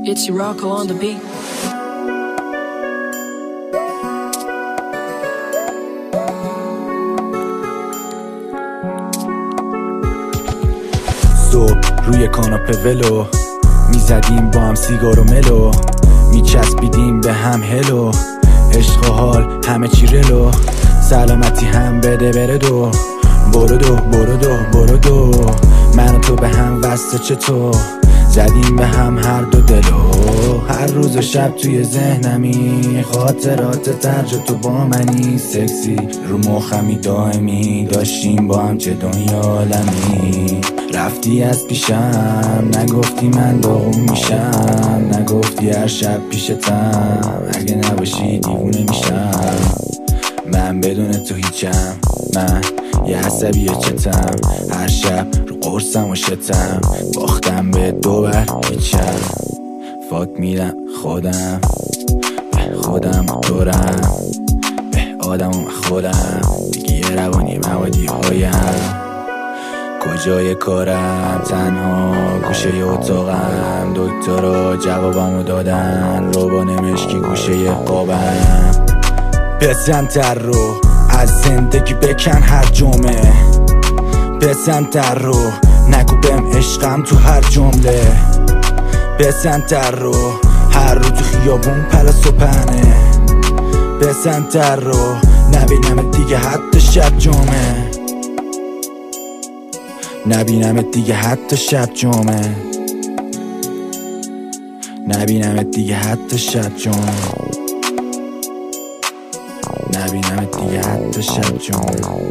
It's Rocco on the beat. صبح روی کاناپه ولو میزدیم با هم سیگار و ملو، میچسبیدیم به هم هلو، عشق و حال همه چی رلو، سلامتی هم بده بره دو، برو دو برو دو برو دو، من و تو به هم وصله چطور زدیم به هم هر دو دلو. هر روز و شب توی ذهنمی خاطرات ترج تو با منی، سکسی رو مخمی دائمی، داشتیم با هم چه دنیا عالمی. رفتی از پیشم نگفتی من داغون میشم، نگفتی هر شب پیشتم اگه نباشی دیوونه میشم. من بدون تو هیچم، من یه عصبی چتم، هر شب رو قرصم و شتم، باختم به دوبر هیچم. فاک میدم خودم به خودم دورم، به آدم و خودم دیگه یه روانی موادی هایم. کجای کارم تنها گوشه اتاقم، دکترها جوابمو دادن روبان مشکی گوشه قابم. بزن در رو از زندگی بکن هر جمعه، بزن در رو نگو بهم عشقم تو هر جمله، بزن در رو هر رو تو خیابون پلس و پنه، بزن در رو نبینم دیگه حتی شب جمعه، نبینم دیگه حتی شب جمعه، نبینم دیگه حتی شب جمعه، نبینم دیگه حتی شب جمعه.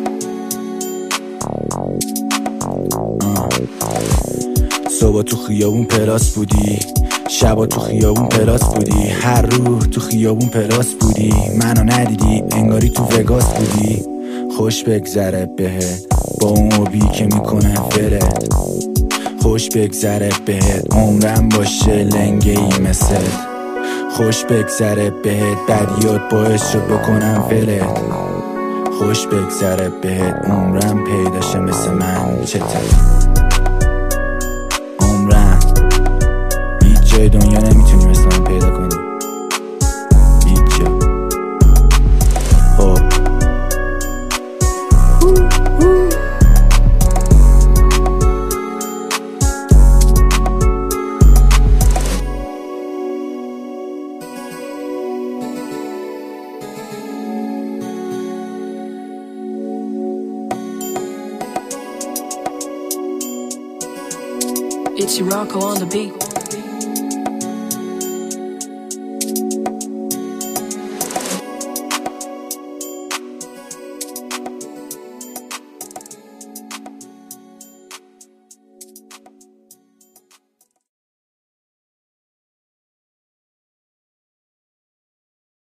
صبح تو خیابون پلاس بودی، شبا تو خیابون پلاس بودی، هر روح تو خیابون پلاس بودی، منو ندیدی انگاری تو وگاس بودی. خوش بگذره بهت با اون عبی که میکنه فرد، خوش بگذره بهت عمرم باشه لنگه ای مثل، خوش بگذره بهت بدیات باعث شد بکنم فلت، خوش بگذره بهت عمرم پیداشه مثل من چته. عمرم هیچ جای دنیا نمیتونی مثل من پیدا کنی، هیچ جا. It's Rocco on the beat.